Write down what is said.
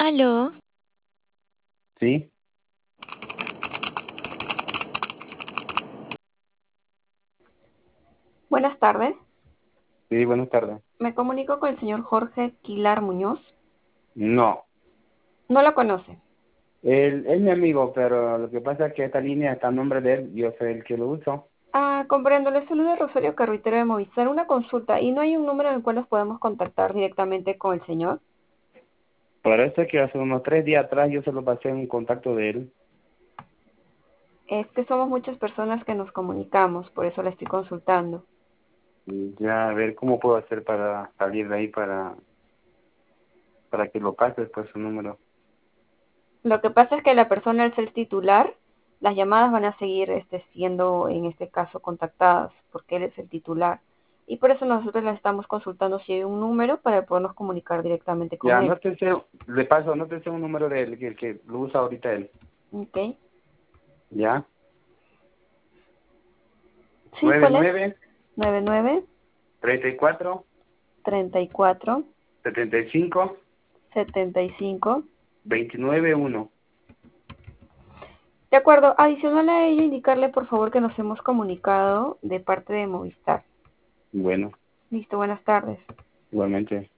Aló, Sí, Buenas tardes. sí, buenas tardes. Me comunico con el señor Jorge Quilar Muñoz. No, No lo conoce. él es mi amigo, pero lo que pasa es que esta línea está a nombre de él, yo soy el que lo uso. Comprendo. Le saluda Rosario Carruitero de Movistar. Una consulta. ¿Y no hay un número en el cual nos podemos contactar directamente con el señor? Por eso es que hace unos 3 días atrás yo se lo pasé en un contacto de él. Es que somos muchas personas que nos comunicamos, por eso le estoy consultando. Y ya a ver cómo puedo hacer para salir de ahí para que lo pases por su número. Lo que pasa es que la persona al ser titular, las llamadas van a seguir siendo, en este caso, contactadas, porque él es el titular. Y por eso nosotros le estamos consultando si hay un número para podernos comunicar directamente Ya, con él. de paso, anótese un número de él, el que lo usa ahorita él. ¿Ok? ¿Ya? Sí, ¿cuál es? 99 99 34 34 75 75. 29 1. De acuerdo, adicional a ello, indicarle por favor que nos hemos comunicado de parte de Movistar. Bueno, Listo, buenas tardes. igualmente.